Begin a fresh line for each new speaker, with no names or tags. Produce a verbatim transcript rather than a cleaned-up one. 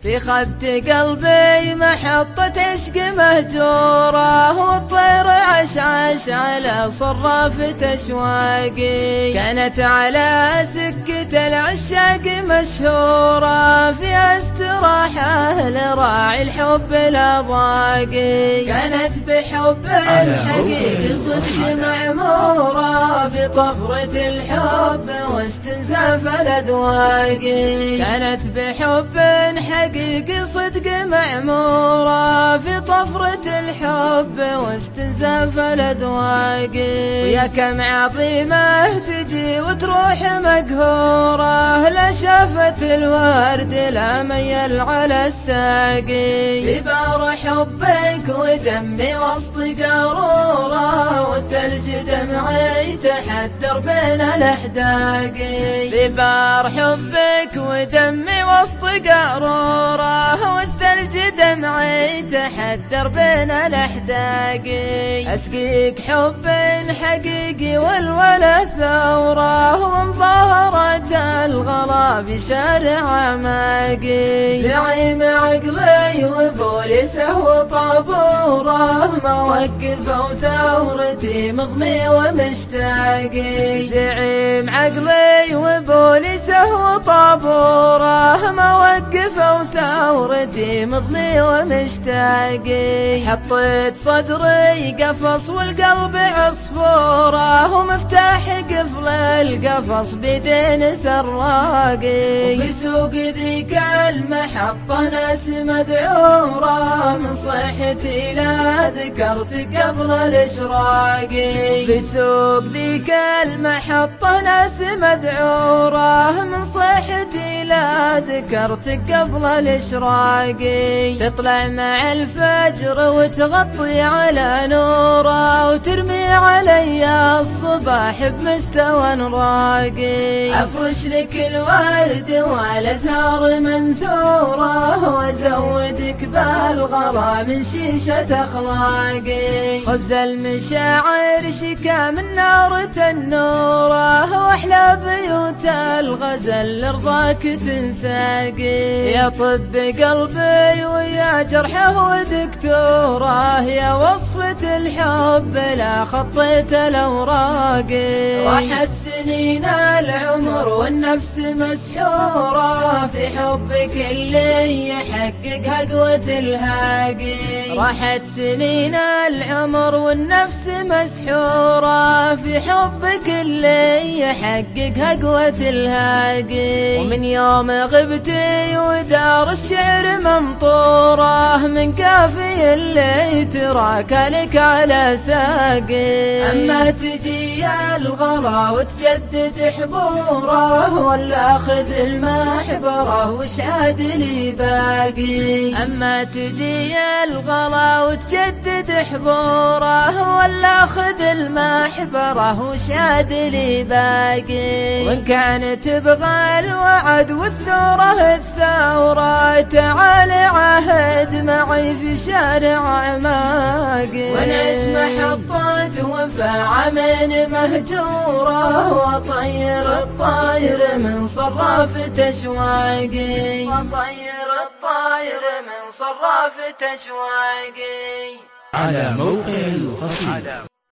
في خبت قلبي محطة عشق مهجورة، والطير عشعش على صرافة أشواقي. كانت على سكة العشاق مشهورة، فيها استراحة لراعي الحب الأضاقي. كانت بحب الحقيقي صدق معمورة، في طفرة الحب واستنزاف الأذواقي. كانت بحب حقيقي صدق معمورة، في طفرة الحب واستنزاف الأذواقي. ويا كم عظيمة تجي وتروح مقهورة، لا شافت الورد لا ميل على الساقي. لبار حبك ودمي وسط قارورة، والثلج دمعي تحدر بين الأحداق. لبار حبك ودمي وسط قارورة، والثلج دمعي تحدر بين الأحداق. أسقيك حب حقيقي والولا ثورة، وانظهرت الغلا بشارع عماقي. زعيم عقلي وبوليسه وطابوره، موقفه وثورتي مضمي ومشتاقي. زعيم عقلي وبوليسه وطابوره، موقفه وثورتي مضمي ومشتاقي. حطيت صدري قفص والقلب عصفوره، ومفتاح قفل القفص بيدين سراقي. وفي سوق ذيك المحطة ناس مذعورة، من صيحتي لا ذكرت قبل الاشراقي. في سوق ذيك المحطة ناس مذعورة، من صيحتي لا ذكرت قبل الاشراقي. تطلع مع الفجر وتغطي على نوره، وترمي علي الصباح بمستوى راقي. افرش لك الورد والازهار منثوره، وازودك بالغلا من شيشه اخلاقي. خبز المشاعر شكا من نار تنوره، واحلى بيوت الغزل لرضاك تنساقي. يا طب قلبي ويا جرحه ودكتوره، يا وصفة الحب لا خطيت الاوراقي. راحت سنين العمر والنفس مسحورة، في حبك اللي يحقق هقوة الهاقي. راحت سنين العمر والنفس مسحورة، في حبك اللي يحقق هقوة الهاقي. ومن يوم غبتي ودار الشعر ممطورة، من كافي اللي تراك لك على ساقي. أما تجي الغلا وتجدد حبوره، ولا أخذ المحبرة وش عاد لي باقي. أما تجي الغلا وتجدد حبوره، ولا أخذ المحبرة وش عاد لي باقي. وإن كان تبغى الوعد والثورة الثورة، تعال عهد معي في شارع عماقي. ونعيش محطة وفاعة من مهجورة، وطير الطاير من صرافة أشواقي. وطير الطاير من صرافة أشواقي.
على موقع القصيدة.